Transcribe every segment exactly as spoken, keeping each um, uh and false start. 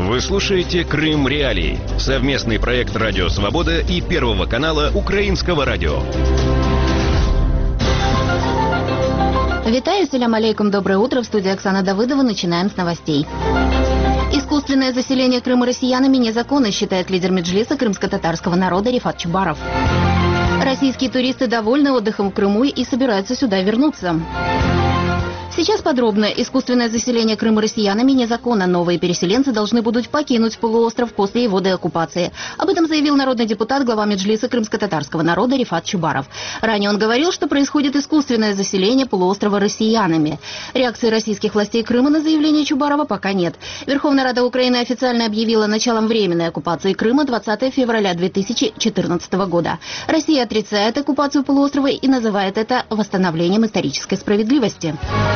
Вы слушаете «Крым Реалии» — совместный проект «Радио Свобода» и Первого канала Украинского радио. Витаю, салям алейкум, доброе утро. В студии Оксана Давыдова. Начинаем с новостей. Искусственное заселение Крыма россиянами незаконно, считает лидер Меджлиса крымско-татарского народа Рифат Чубаров. Российские туристы довольны отдыхом в Крыму и собираются сюда вернуться. Сейчас подробно. Искусственное заселение Крыма россиянами незаконно. Новые переселенцы должны будут покинуть полуостров после его деоккупации. Об этом заявил народный депутат, глава Меджлиса крымско-татарского народа Рифат Чубаров. Ранее он говорил, что происходит искусственное заселение полуострова россиянами. Реакции российских властей Крыма на заявление Чубарова пока нет. Верховная Рада Украины официально объявила началом временной оккупации Крыма двадцатого февраля две тысячи четырнадцатого года. Россия отрицает оккупацию полуострова и называет это восстановлением исторической справедливости.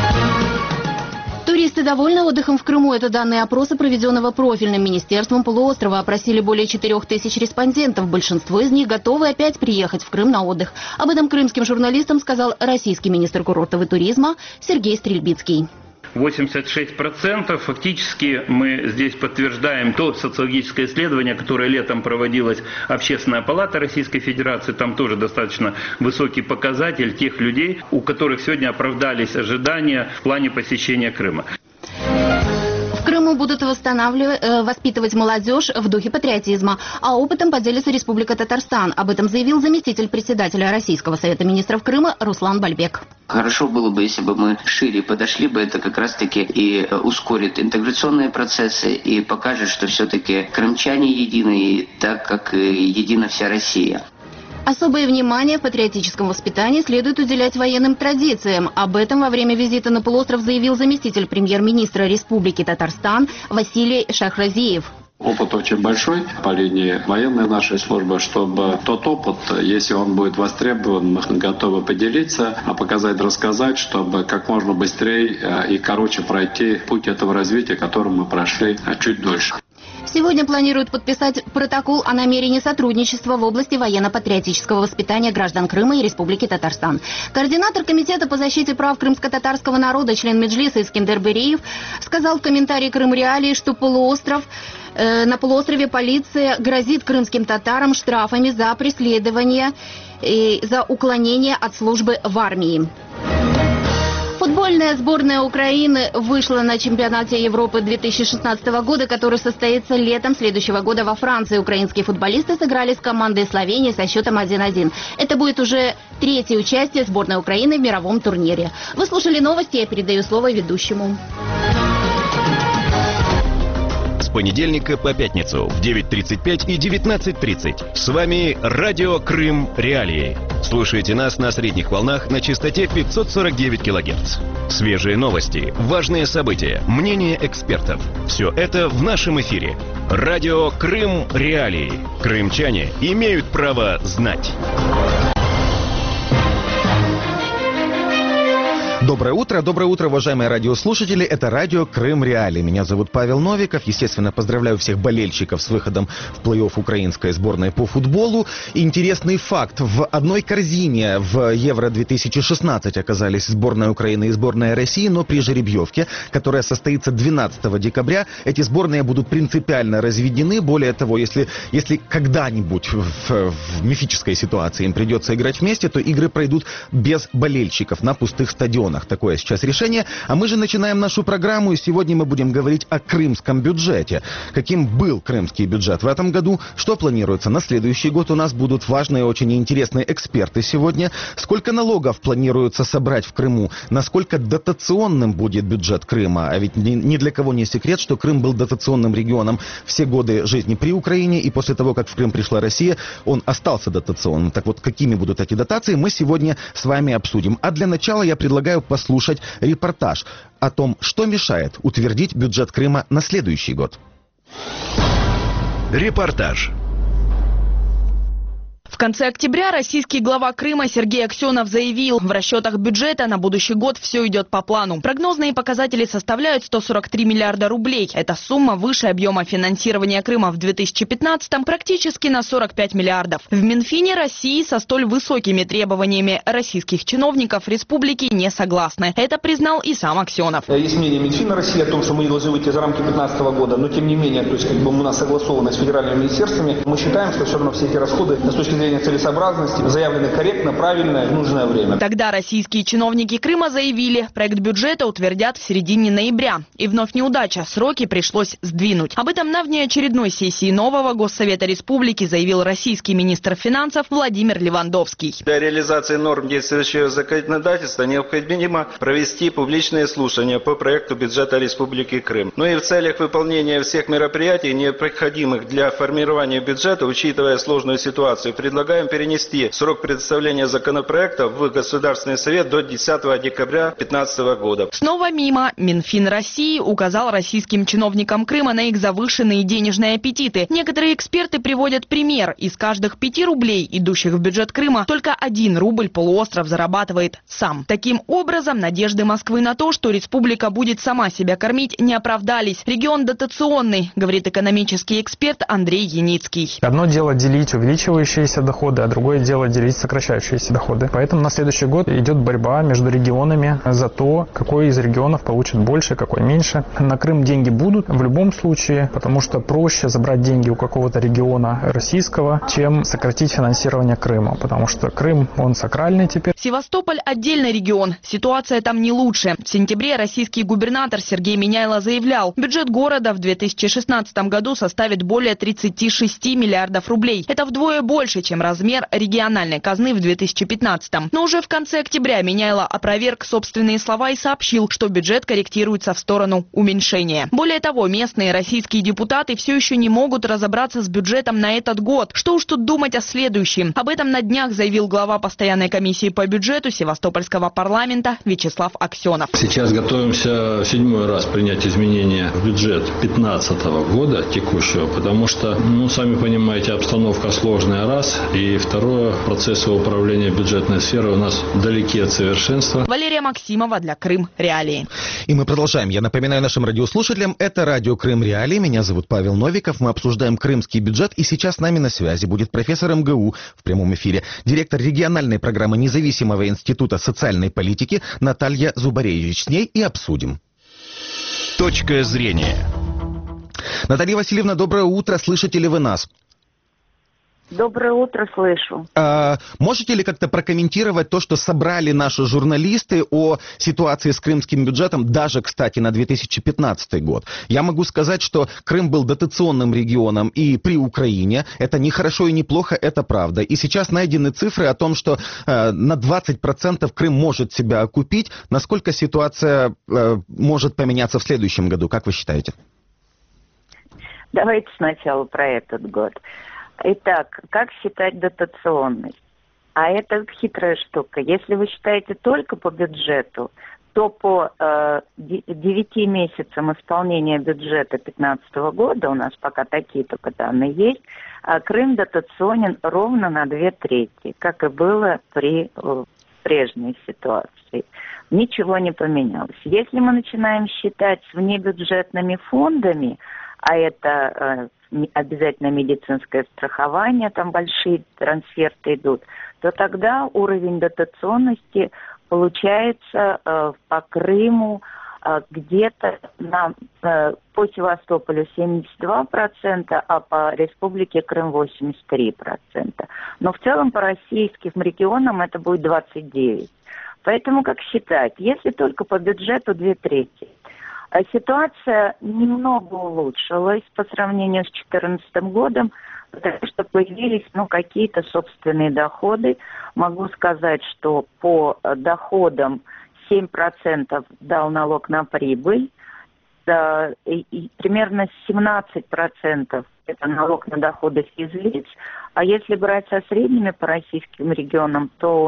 Туристы довольны отдыхом в Крыму. Это данные опроса, проведенного профильным министерством полуострова. Опросили более четырех тысяч респондентов. Большинство из них готовы опять приехать в Крым на отдых. Об этом крымским журналистам сказал российский министр курортов и туризма Сергей Стрельбицкий. восемьдесят шесть процентов. Фактически мы здесь подтверждаем то социологическое исследование, которое летом проводилась Общественная палата Российской Федерации. Там тоже достаточно высокий показатель тех людей, у которых сегодня оправдались ожидания в плане посещения Крыма. В Крыму будут восстанавливать, э, воспитывать молодежь в духе патриотизма, а опытом поделится Республика Татарстан. Об этом заявил заместитель председателя Российского совета министров Крыма Руслан Бальбек. Хорошо было бы, если бы мы шире подошли бы, это как раз-таки и ускорит интеграционные процессы и покажет, что все-таки крымчане едины, так как едина вся Россия. Особое внимание в патриотическом воспитании следует уделять военным традициям. Об этом во время визита на полуостров заявил заместитель премьер-министра Республики Татарстан Василий Шахразиев. Опыт очень большой по линии военной нашей службы, чтобы тот опыт, если он будет востребован, мы готовы поделиться, а показать, рассказать, чтобы как можно быстрее и короче пройти путь этого развития, который мы прошли чуть дольше. Сегодня планируют подписать протокол о намерении сотрудничества в области военно-патриотического воспитания граждан Крыма и Республики Татарстан. Координатор Комитета по защите прав крымско-татарского народа, член Меджлиса Искендер Бериев, сказал в комментарии «Крым Реалии», что полуостров, э, на полуострове полиция грозит крымским татарам штрафами за преследование и за уклонение от службы в армии. Футбольная сборная Украины вышла на чемпионате Европы две тысячи шестнадцатого года, который состоится летом следующего года во Франции. Украинские футболисты сыграли с командой Словении со счетом один один. Это будет уже третье участие сборной Украины в мировом турнире. Вы слушали новости, я передаю слово ведущему. С понедельника по пятницу в девять тридцать пять и девятнадцать тридцать. С вами радио «Крым Реалии». Слушайте нас на средних волнах на частоте пятьсот сорок девять килогерц. Свежие новости, важные события, мнения экспертов. Все это в нашем эфире. Радио «Крым Реалии». Крымчане имеют право знать. Доброе утро, доброе утро, уважаемые радиослушатели. Это радио «Крым Реалии». Меня зовут Павел Новиков. Естественно, поздравляю всех болельщиков с выходом в плей-офф украинской сборной по футболу. Интересный факт. В одной корзине в Евро две тысячи шестнадцать оказались сборная Украины и сборная России, но при жеребьевке, которая состоится двенадцатого декабря, эти сборные будут принципиально разведены. Более того, если, если когда-нибудь в, в мифической ситуации им придется играть вместе, то игры пройдут без болельщиков на пустых стадионах. Такое сейчас решение. А мы же начинаем нашу программу, и сегодня мы будем говорить о крымском бюджете. Каким был крымский бюджет в этом году, что планируется на следующий год. У нас будут важные, очень интересные эксперты сегодня. Сколько налогов планируется собрать в Крыму, насколько дотационным будет бюджет Крыма. А ведь ни, ни для кого не секрет, что Крым был дотационным регионом все годы жизни при Украине, и после того, как в Крым пришла Россия, он остался дотационным. Так вот, какими будут эти дотации, мы сегодня с вами обсудим. А для начала я предлагаю послушать репортаж о том, что мешает утвердить бюджет Крыма на следующий год. Репортаж. конце октября российский глава Крыма Сергей Аксенов заявил, в расчетах бюджета на будущий год все идет по плану. Прогнозные показатели составляют сто сорок три миллиарда рублей. Эта сумма выше объема финансирования Крыма в две тысячи пятнадцатом практически на сорок пять миллиардов. В Минфине России со столь высокими требованиями российских чиновников республики не согласны. Это признал и сам Аксенов. Есть мнение Минфина России о том, что мы не должны выйти за рамки две тысячи пятнадцатого года, но тем не менее, то есть как бы у нас согласовано с федеральными министерствами. Мы считаем, что все равно все эти расходы с точки зрения целесообразности заявлены корректно, правильно, в нужное время. Тогда российские чиновники Крыма заявили, проект бюджета утвердят в середине ноября. И вновь неудача, сроки пришлось сдвинуть. Об этом на внеочередной сессии нового Госсовета Республики заявил российский министр финансов Владимир Левандовский. Для реализации норм действующего законодательства необходимо провести публичные слушания по проекту бюджета Республики Крым. Ну и в целях выполнения всех мероприятий, необходимых для формирования бюджета, учитывая сложную ситуацию, предлагаем перенести срок представления законопроекта в Государственный совет до десятого декабря две тысячи пятнадцатого года. Снова мимо. Минфин России указал российским чиновникам Крыма на их завышенные денежные аппетиты. Некоторые эксперты приводят пример. Из каждых пяти рублей, идущих в бюджет Крыма, только один рубль полуостров зарабатывает сам. Таким образом, надежды Москвы на то, что республика будет сама себя кормить, не оправдались. Регион дотационный, говорит экономический эксперт Андрей Яницкий. Одно дело делить увеличивающиеся доходы, а другое дело делить сокращающиеся доходы. Поэтому на следующий год идет борьба между регионами за то, какой из регионов получит больше, какой меньше. На Крым деньги будут в любом случае, потому что проще забрать деньги у какого-то региона российского, чем сократить финансирование Крыма, потому что Крым, он сакральный теперь. Севастополь – отдельный регион. Ситуация там не лучше. В сентябре российский губернатор Сергей Миняйло заявлял, бюджет города в две тысячи шестнадцатом году составит более тридцати шести миллиардов рублей. Это вдвое больше, чем размер региональной казны в две тысячи пятнадцатом. Но уже в конце октября Миняйло опроверг собственные слова и сообщил, что бюджет корректируется в сторону уменьшения. Более того, местные российские депутаты все еще не могут разобраться с бюджетом на этот год. Что уж тут думать о следующем. Об этом на днях заявил глава постоянной комиссии по бюджету Севастопольского парламента Вячеслав Аксенов. Сейчас готовимся в седьмой раз принять изменения в бюджет две тысячи пятнадцатого года текущего, потому что, ну, сами понимаете, обстановка сложная, раз, и второе, процессы управления бюджетной сферой у нас далеки от совершенства. Валерия Максимова для Крым Реалии. И мы продолжаем. Я напоминаю нашим радиослушателям, это радио Крым Реалии. Меня зовут Павел Новиков. Мы обсуждаем крымский бюджет, и сейчас с нами на связи будет профессор эм гэ у в прямом эфире, директор региональной программы Независимого института социальной политики Наталья Зубаревич. С ней и обсудим. Точка зрения. Наталья Васильевна, доброе утро. Слышите ли вы нас? Доброе утро, слышу. А, можете ли как-то прокомментировать то, что собрали наши журналисты о ситуации с крымским бюджетом, даже, кстати, на две тысячи пятнадцатый год? Я могу сказать, что Крым был дотационным регионом и при Украине. Это не хорошо и не плохо, это правда. И сейчас найдены цифры о том, что э, на двадцать процентов Крым может себя окупить. Насколько ситуация э, может поменяться в следующем году, как вы считаете? Давайте сначала про этот год. Итак, как считать дотационность? А это хитрая штука. Если вы считаете только по бюджету, то по э, девяти месяцам исполнения бюджета две тысячи пятнадцатого года, у нас пока такие только данные есть, а Крым дотационен ровно на две трети, как и было при э, прежней ситуации. Ничего не поменялось. Если мы начинаем считать с внебюджетными фондами, а это э, обязательно медицинское страхование, там большие трансферты идут, то тогда уровень дотационности получается э, по Крыму э, где-то на, э, по Севастополю семьдесят два процента, а по Республике Крым восемьдесят три процента. Но в целом по российским регионам это будет двадцать девять процентов. Поэтому как считать? Если только по бюджету две трети. А ситуация немного улучшилась по сравнению с две тысячи четырнадцатым годом, потому что появились ну, какие-то собственные доходы. Могу сказать, что по доходам семь процентов дал налог на прибыль, да, и, и примерно семнадцать процентов это налог на доходы физлиц. А если брать со средними по российским регионам, то у нас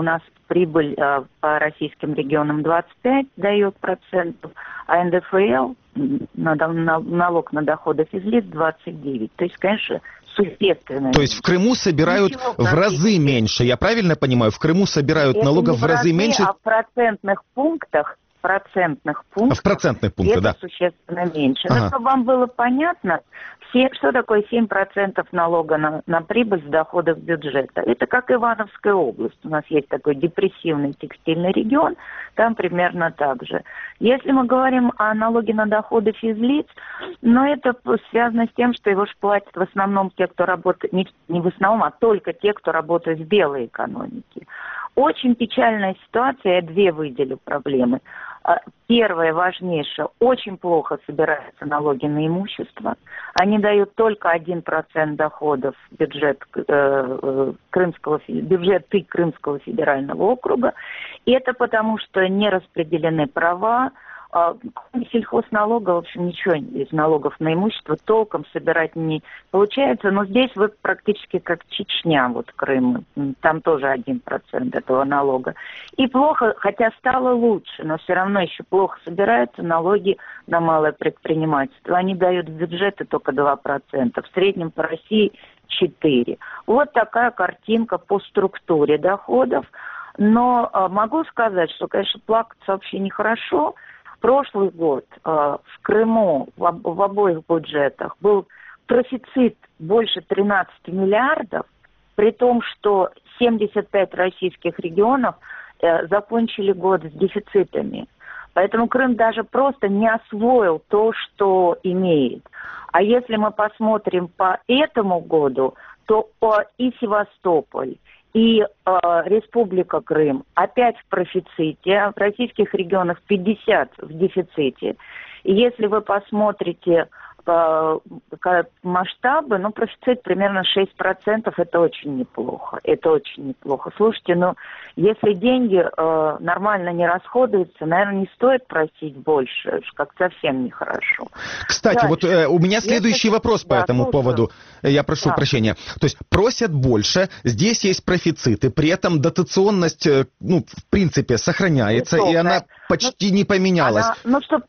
прибыль э, по российским регионам двадцать пять дает процентов, а эн дэ эф эл, на, на, налог на доходы физлиц, двадцать девять. То есть, конечно, существенно. То есть в Крыму собирают в разы меньше, я правильно понимаю? В Крыму собирают это налогов в разы, разы меньше? А в процентных пунктах, процентных пунктах, а в процентных пунктах, это да. существенно меньше. Ага. Но чтобы вам было понятно, все, что такое семь процентов налога на, на прибыль с доходов бюджета? Это как Ивановская область. У нас есть такой депрессивный текстильный регион, там примерно так же. Если мы говорим о налоге на доходы физлиц, но это связано с тем, что его же платят в основном те, кто работает, не, не в основном, а только те, кто работает в белой экономике. Очень печальная ситуация, я две выделю проблемы. Первое, важнейшее, очень плохо собираются налоги на имущество. Они дают только один процент доходов в бюджет, э, Крымского, бюджеты Крымского федерального округа. И это потому, что не распределены права. Кроме сельхозналога, в общем, ничего из налогов на имущество толком собирать не получается. Но здесь вы практически как Чечня, вот Крым. Там тоже один процент этого налога. И плохо, хотя стало лучше, но все равно еще плохо собираются налоги на малое предпринимательство. Они дают в бюджеты только два процента. В среднем по России четыре процента. Вот такая картинка по структуре доходов. Но э, могу сказать, что, конечно, плакаться вообще нехорошо. Прошлый год э, в Крыму в, в обоих бюджетах был профицит больше тринадцати миллиардов, при том, что семьдесят пять российских регионов э, закончили год с дефицитами. Поэтому Крым даже просто не освоил то, что имеет. А если мы посмотрим по этому году, то э, и Севастополь, и э, Республика Крым опять в профиците, а в российских регионах пятьдесят в дефиците. И если вы посмотрите э, масштабы, ну, профицит примерно шесть процентов, это очень неплохо. Это очень неплохо. Слушайте, ну, если деньги э, нормально не расходуются, наверное, не стоит просить больше, как совсем нехорошо. Кстати, Дальше. вот э, у меня следующий если... вопрос по да, этому слушаю. поводу. Я прошу да. прощения. То есть просят больше, здесь есть профициты, при этом дотационность, ну, в принципе, сохраняется, Высокая. и она почти ну, не поменялась. Она, ну, что...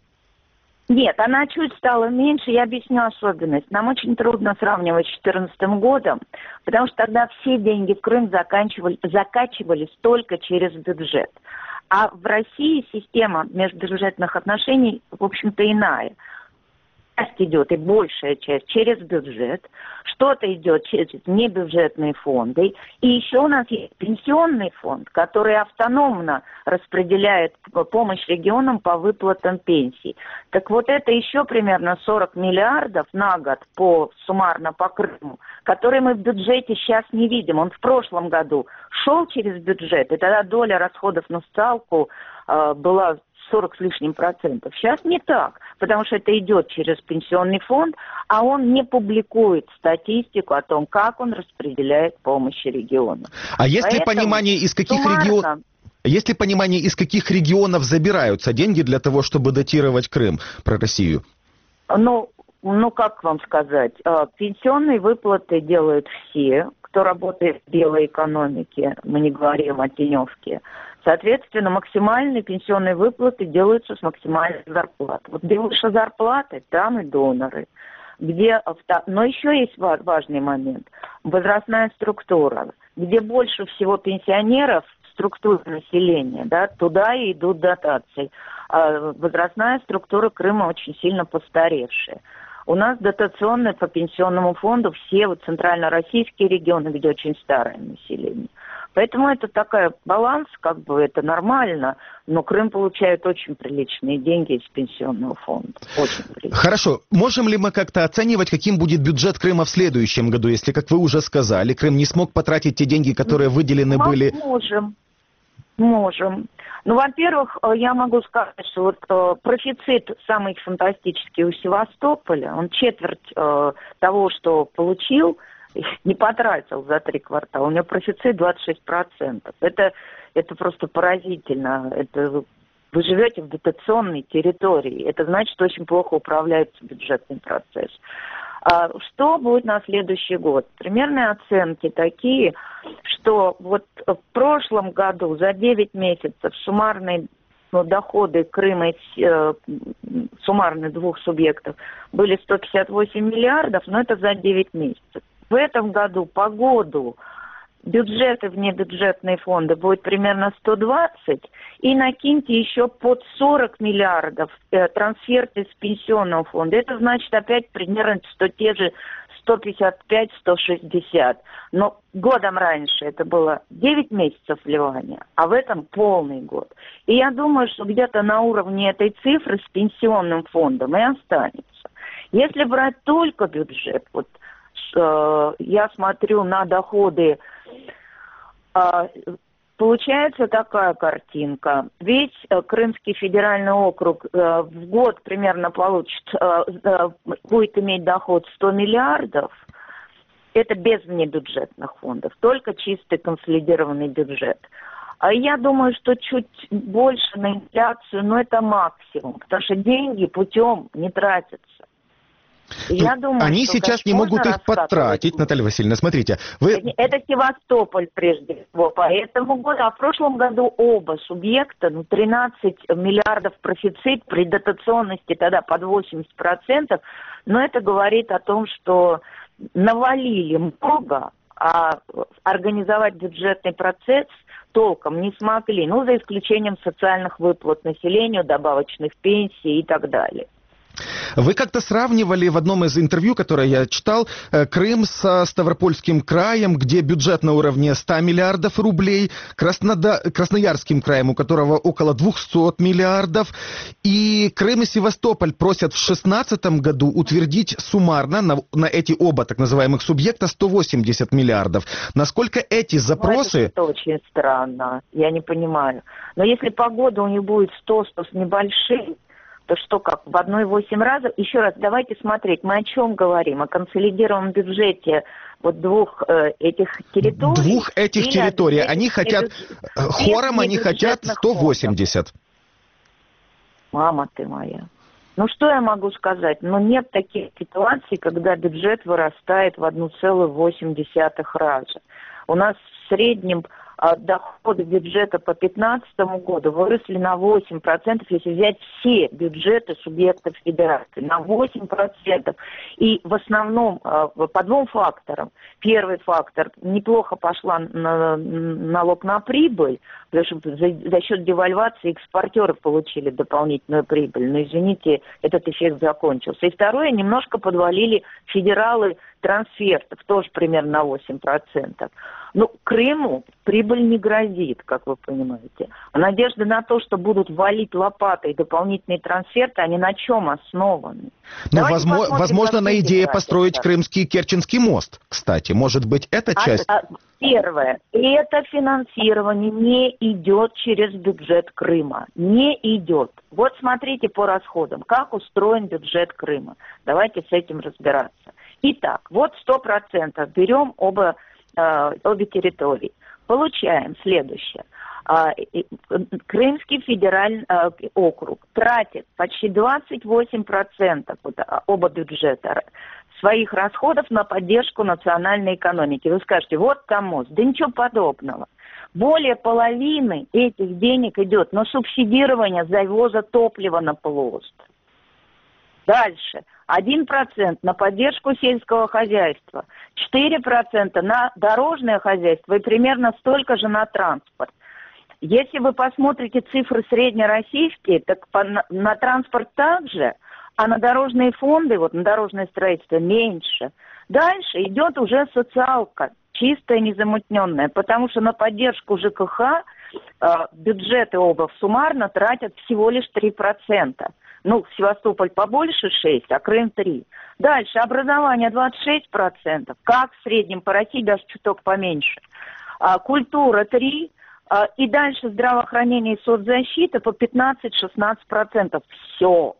Нет, она чуть стала меньше, я объясню особенность. Нам очень трудно сравнивать с две тысячи четырнадцатым годом, потому что тогда все деньги в Крым заканчивали, закачивались только через бюджет. А в России система межбюджетных отношений, в общем-то, иная. Часть идет, и большая часть, через бюджет, что-то идет через небюджетные фонды, и еще у нас есть пенсионный фонд, который автономно распределяет помощь регионам по выплатам пенсий. Так вот это еще примерно сорок миллиардов на год по, суммарно по Крыму, которые мы в бюджете сейчас не видим. Он в прошлом году шел через бюджет, и тогда доля расходов на социалку э, была сорок с лишним процентов. Сейчас не так, потому что это идет через пенсионный фонд, а он не публикует статистику о том, как он распределяет помощь регионам. А есть ли понимание, из каких регионов... Есть ли понимание, из каких регионов забираются деньги для того, чтобы датировать Крым, про Россию? Ну, ну как вам сказать, пенсионные выплаты делают все, кто работает в белой экономике, мы не говорим о теневке. Соответственно, максимальные пенсионные выплаты делаются с максимальной зарплаты. Вот где выше зарплаты, там и доноры. Где... Но еще есть важный момент. Возрастная структура. Где больше всего пенсионеров, структура населения, да, туда и идут дотации. А возрастная структура Крыма очень сильно постаревшая. У нас дотационные по пенсионному фонду все вот центрально-российские регионы, где очень старое население. Поэтому это такой баланс, как бы это нормально, но Крым получает очень приличные деньги из пенсионного фонда. Очень приличные. Хорошо. Можем ли мы как-то оценивать, каким будет бюджет Крыма в следующем году, если, как вы уже сказали, Крым не смог потратить те деньги, которые выделены мы были? Можем. Можем. Ну, во-первых, я могу сказать, что вот э, профицит самый фантастический у Севастополя, он четверть э, того, что получил, не потратил за три квартала. У него профицит двадцать шесть процентов. Это, это просто поразительно. Это, вы живете в дотационной территории. Это значит, что очень плохо управляется бюджетный процесс. Что будет на следующий год? Примерные оценки такие, что вот в прошлом году за девять месяцев суммарные ну, доходы Крыма э, суммарные двух субъектов были сто пятьдесят восемь миллиардов, но это за девять месяцев. В этом году по году бюджеты, внебюджетные фонды будет примерно сто двадцать, и накиньте еще под сорок миллиардов э, трансферты с пенсионного фонда. Это значит опять примерно что те же сто пятьдесят пять - сто шестьдесят. Но годом раньше это было девять месяцев вливания, а в этом полный год. И я думаю, что где-то на уровне этой цифры с пенсионным фондом и останется. Если брать только бюджет, вот э, я смотрю на доходы, э, получается такая картинка. Весь э, Крымский федеральный округ э, в год примерно получит, э, э, будет иметь доход сто миллиардов. Это без внебюджетных фондов, только чистый консолидированный бюджет. А я думаю, что чуть больше на инфляцию, но это максимум, потому что деньги путем не тратятся. Я думаю, Они сейчас не могут их потратить, Наталья Васильевна. Смотрите, вы... Это Севастополь прежде всего по этому году, а в прошлом году оба субъекта, ну, тринадцать миллиардов профицит при дотационности тогда под восемьдесят процентов, но это говорит о том, что навалили много, а организовать бюджетный процесс толком не смогли, ну, за исключением социальных выплат населению, добавочных пенсий и так далее. Вы как-то сравнивали в одном из интервью, которое я читал, Крым со Ставропольским краем, где бюджет на уровне ста миллиардов рублей, Краснода... Красноярским краем, у которого около двухсот миллиардов, и Крым и Севастополь просят в две тысячи шестнадцатом году утвердить суммарно на, на эти оба так называемых субъекта сто восемьдесят миллиардов. Насколько эти запросы... Ну, это очень странно, я не понимаю. Но если погода у них будет сто - сто с небольшим, то что, как в одной восемь разов? Еще раз, давайте смотреть, мы о чем говорим? О консолидированном бюджете вот двух э, этих территорий? Двух этих территорий. Они хотят, бюджет... хором они хотят сто восемьдесят. Фондов. Мама ты моя. Ну, что я могу сказать? Ну, нет таких ситуаций, когда бюджет вырастает в один целых восемь десятых раза. У нас в среднем доходы бюджета по две тысячи пятнадцатому году выросли на восемь процентов, если взять все бюджеты субъектов федерации, на восемь процентов. И в основном по двум факторам. Первый фактор, неплохо пошла на налог на прибыль, потому что за, за счет девальвации экспортеры получили дополнительную прибыль. Но, извините, этот эффект закончился. И второе, немножко подвалили федералы трансфертов, тоже примерно на восемь процентов. Но Крыму прибыль не грозит, как вы понимаете. А надежды на то, что будут валить лопатой дополнительные трансферты, они на чем основаны? Ну, возможно, возможно на идее построить Крымский Керченский мост, кстати. Может быть, эта часть... А, а, первое. Это финансирование не идет через бюджет Крыма. Не идет. Вот смотрите по расходам, как устроен бюджет Крыма. Давайте с этим разбираться. Итак, вот сто процентов берем оба, э, обе территории. Получаем следующее. Э, Крымский федеральный э, округ тратит почти двадцать восемь процентов вот, оба бюджета своих расходов на поддержку национальной экономики. Вы скажете, вот там мост. Да ничего подобного. Более половины этих денег идет на субсидирование завоза топлива на полуостров. Дальше. один процент на поддержку сельского хозяйства, четыре процента на дорожное хозяйство и примерно столько же на транспорт. Если вы посмотрите цифры среднероссийские, так по, на, на транспорт также, а на дорожные фонды, вот на дорожное строительство меньше. Дальше идет уже социалка, чистая, незамутненная, потому что на поддержку ЖКХ э, бюджеты оба суммарно тратят всего лишь три процента. Ну, Севастополь побольше шесть, а Крым три. Дальше образование двадцать шесть процентов, как в среднем по России, даже чуток поменьше. А, культура три, а, и дальше здравоохранение и соцзащита по пятнадцать-шестнадцать процентов. Все.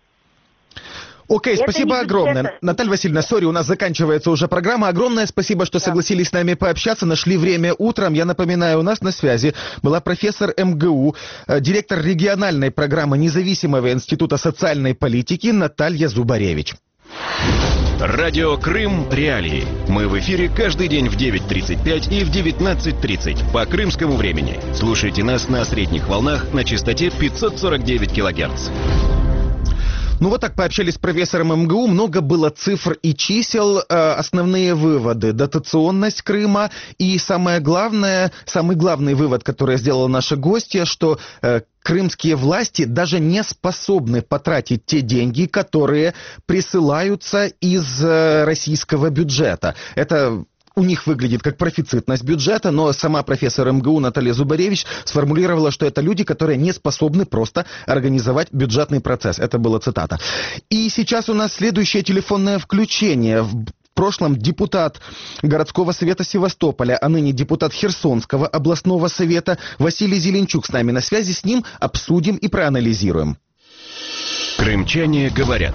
Окей, okay, спасибо огромное. Это... Наталья Васильевна, сори, у нас заканчивается уже программа. Огромное спасибо, что да. согласились с нами пообщаться, нашли время утром. Я напоминаю, у нас на связи была профессор эм гэ у, директор региональной программы Независимого института социальной политики Наталья Зубаревич. Радио Крым Реалии. Мы в эфире каждый день в девять тридцать пять и в девятнадцать тридцать по крымскому времени. Слушайте нас на средних волнах на частоте пятьсот сорок девять килогерц. Ну вот так пообщались с профессором эм гэ у, много было цифр и чисел, э, основные выводы, дотационность Крыма и самое главное, самый главный вывод, который сделала наша гостья, что э, крымские власти даже не способны потратить те деньги, которые присылаются из э, российского бюджета. Это у них выглядит как профицитность бюджета, но сама профессор эм гэ у Наталья Зубаревич сформулировала, что это люди, которые не способны просто организовать бюджетный процесс. Это была цитата. И сейчас у нас следующее телефонное включение. В прошлом депутат городского совета Севастополя, а ныне депутат Херсонского областного совета Василий Зеленчук с нами на связи. С ним обсудим и проанализируем. Крымчане говорят.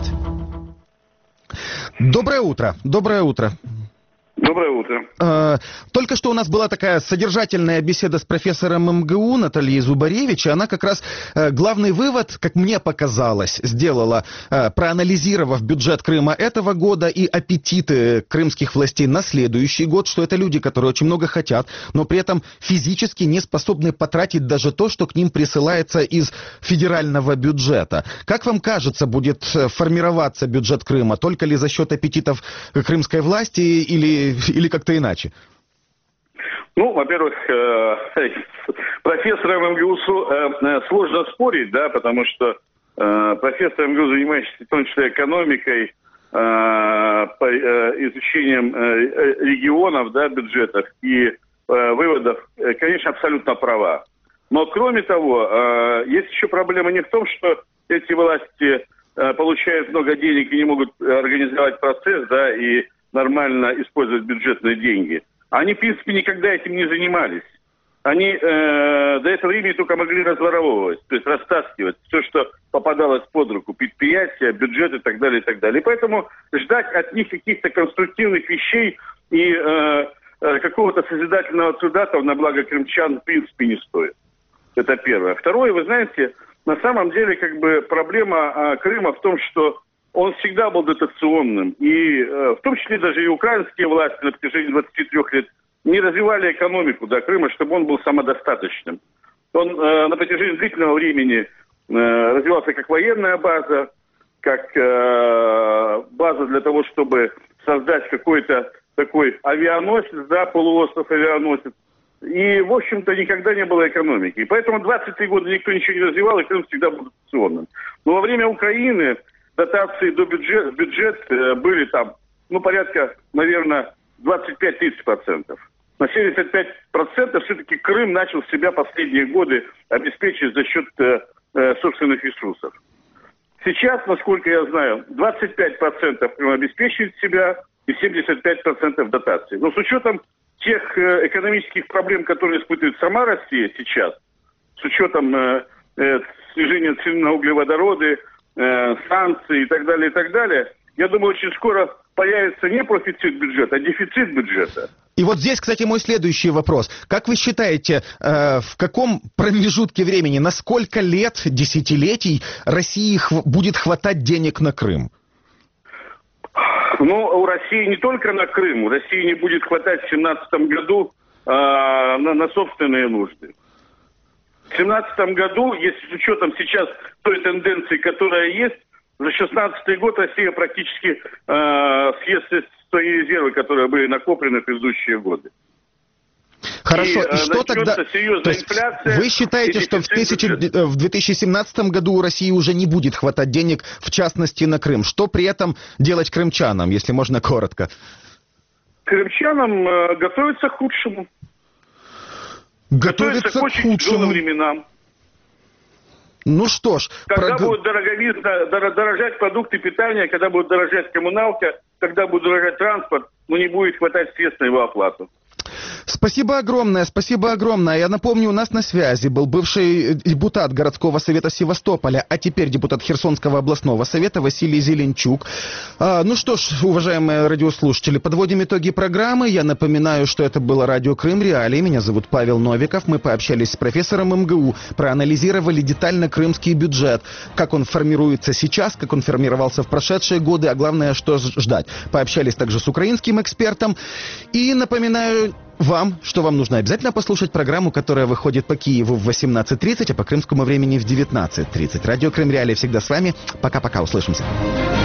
Доброе утро. Доброе утро. Доброе утро. Только что у нас была такая содержательная беседа с профессором эм гэ у Натальей Зубаревич, и она как раз главный вывод, как мне показалось, сделала, проанализировав бюджет Крыма этого года и аппетиты крымских властей на следующий год, что это люди, которые очень много хотят, но при этом физически не способны потратить даже то, что к ним присылается из федерального бюджета. Как вам кажется, будет формироваться бюджет Крыма? Только ли за счет аппетитов крымской власти или Или как-то иначе? Ну, во-первых, э, профессором эм гэ у э, сложно спорить, да, потому что э, профессор эм гэ у, занимающийся в том числе экономикой, э, по, э, изучением э, регионов, да, бюджетов и э, выводов, э, конечно, абсолютно права. Но, кроме того, э, есть еще проблема не в том, что эти власти э, получают много денег и не могут организовать процесс, да, и нормально использовать бюджетные деньги. Они, в принципе, никогда этим не занимались. Они э, до этого времени только могли разворовывать, то есть растаскивать все, что попадалось под руку, предприятия, бюджет и так далее, и так далее. И поэтому ждать от них каких-то конструктивных вещей и э, э, какого-то созидательного труда там на благо крымчан в принципе не стоит. Это первое. Второе, вы знаете, на самом деле как бы проблема э, Крыма в том, что он всегда был дотационным. И э, в том числе даже и украинские власти на протяжении двадцати трёх лет не развивали экономику, да, Крыма, чтобы он был самодостаточным. Он э, на протяжении длительного времени э, развивался как военная база, как э, база для того, чтобы создать какой-то такой авианосец, да, полуостров-авианосец. И, в общем-то, никогда не было экономики. И поэтому двадцать три года никто ничего не развивал, и Крым всегда был дотационным. Но во время Украины дотации до бюджет, бюджет э, были там, ну, порядка, наверное, двадцать пять - тридцать процентов. На семьдесят пять процентов все-таки Крым начал себя последние годы обеспечивать за счет э, э, собственных ресурсов. Сейчас, насколько я знаю, двадцать пять процентов Крым обеспечивает себя и семьдесят пять процентов дотаций. Но с учетом тех э, экономических проблем, которые испытывает сама Россия сейчас, с учетом э, э, снижения цен на углеводороды, санкции и так далее, и так далее, я думаю, очень скоро появится не профицит бюджета, а дефицит бюджета. И вот здесь, кстати, мой следующий вопрос. Как вы считаете, э, в каком промежутке времени, на сколько лет, десятилетий России хв- будет хватать денег на Крым? Ну, у России не только на Крым, у России не будет хватать в две тысячи семнадцатом году э, на, на собственные нужды. В две тысячи семнадцатом году, если с учетом сейчас той тенденции, которая есть, за шестнадцатый год Россия практически э, съест свои резервы, которые были накоплены в предыдущие годы. Хорошо, и, и что тогда... То есть вы считаете, что в, тысячи... в две тысячи семнадцатом году у России уже не будет хватать денег, в частности, на Крым? Что при этом делать крымчанам, если можно коротко? Крымчанам э, готовиться к худшему. Готовиться, готовиться к очень худшему. Тяжелым временам. Ну что ж... Когда про... будут дороговизна, дорожать продукты питания, когда будет дорожать коммуналка, когда будет дорожать транспорт, но не будет хватать средств на его оплату. Спасибо огромное, спасибо огромное. Я напомню, у нас на связи был бывший депутат городского совета Севастополя, а теперь депутат Херсонского областного совета Василий Зеленчук. А, ну что ж, уважаемые радиослушатели, подводим итоги программы. Я напоминаю, что это было радио Крым Реалии. Меня зовут Павел Новиков. Мы пообщались с профессором эм гэ у, проанализировали детально крымский бюджет, как он формируется сейчас, как он формировался в прошедшие годы, а главное, что ждать. Пообщались также с украинским экспертом. И напоминаю вам, что вам нужно обязательно послушать программу, которая выходит по Киеву в восемнадцать тридцать, а по крымскому времени в девятнадцать тридцать. Радио Крым Реалии всегда с вами. Пока-пока, услышимся.